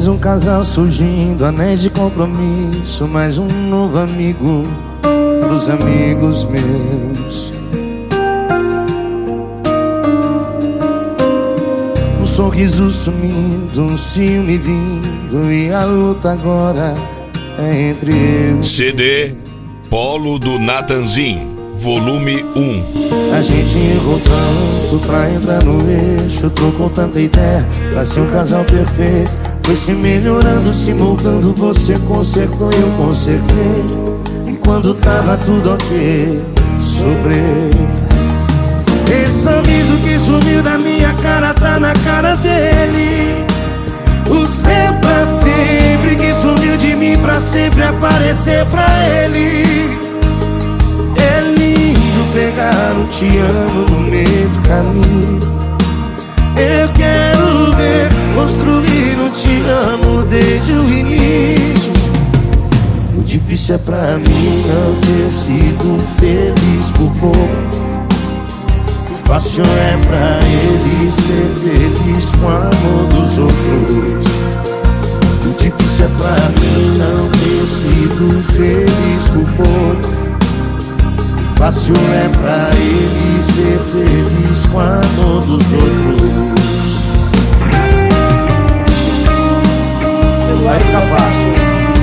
Mais um casal surgindo, anéis de compromisso, mais um novo amigo pros amigos meus. Um sorriso sumindo, um ciúme vindo, e a luta agora é entre eu. CD Polo do Natanzinho, volume 1. A gente errou tanto pra entrar no eixo, trocou tanta ideia pra ser um casal perfeito. Foi se melhorando, se moldando, você consertou e eu consertei. E quando tava tudo ok, sobrei. Esse sorriso que sumiu da minha cara tá na cara dele. O seu pra sempre que sumiu de mim pra sempre aparecer pra ele. É lindo pegar um te amo no meio do caminho. Eu quero ver construir um te amo desde o início. O difícil é pra mim não ter sido feliz por pouco. O fácil é pra ele ser feliz com o amor dos outros. O difícil é pra mim não ter sido feliz por pouco. Fácil é pra ele ser feliz com a dor dos outros. Vai ficar fácil.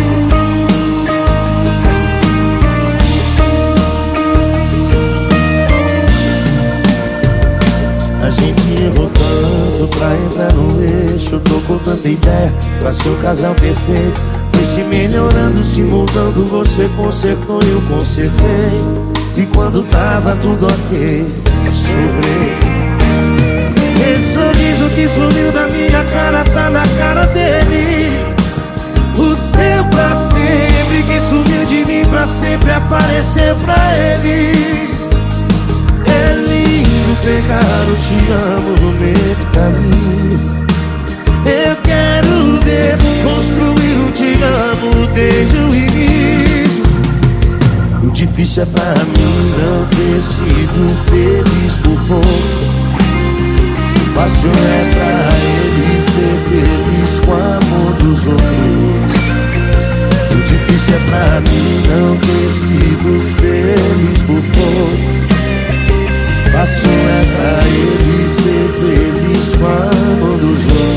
A gente errou tanto pra entrar no eixo, trocou tanta ideia pra ser o casal perfeito. Foi se melhorando, se moldando, você consertou e eu consertei. E quando tava tudo ok, sobrei. Esse sorriso que sumiu da minha cara tá na cara dele. O seu pra sempre que sumiu de mim pra sempre aparecer pra ele. É lindo pegar o te amo no meio do caminho. Eu quero ver construir um te amo desde o início. O difícil é pra mim não ter sido feliz por pouco. O fácil é pra ele ser feliz com o amor dos outros. O difícil é pra mim não ter sido feliz por pouco. O fácil é pra ele ser feliz com o amor dos outros.